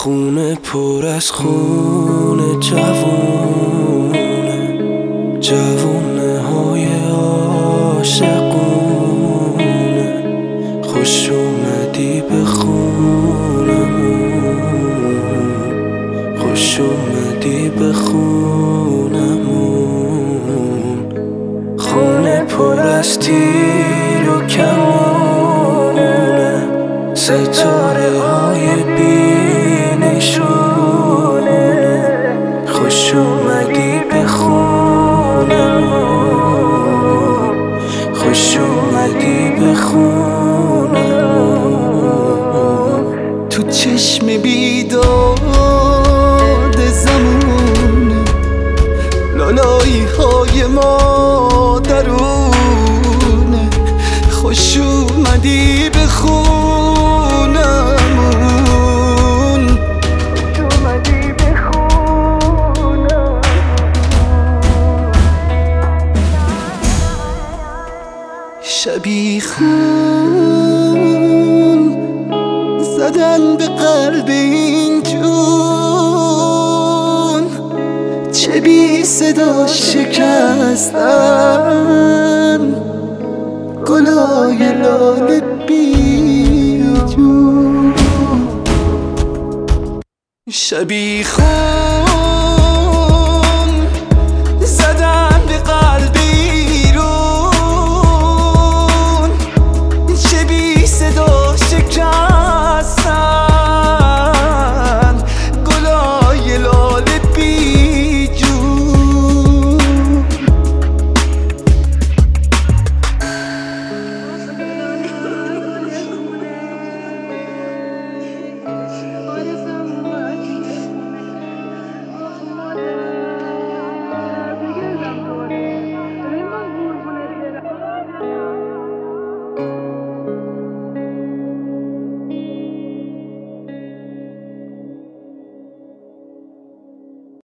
خونه پر از خون جوونه های عاشقونه. خوش اومدی به خونمون، خوش اومدی به خونمون. خونه پر از تیر و کمونه، ستاره های بینشونه. خوش اومدی به خونمون، خوش اومدی به خونمون. تو چشم بیداد زمونه، لالایی های ما درونه. خوش اومدی به خونمون، خوش اومدی به خونمون. شبیخون زدن به قلب این جون، چه بی صدا شکستن گلای لاله بی جون. شبیخون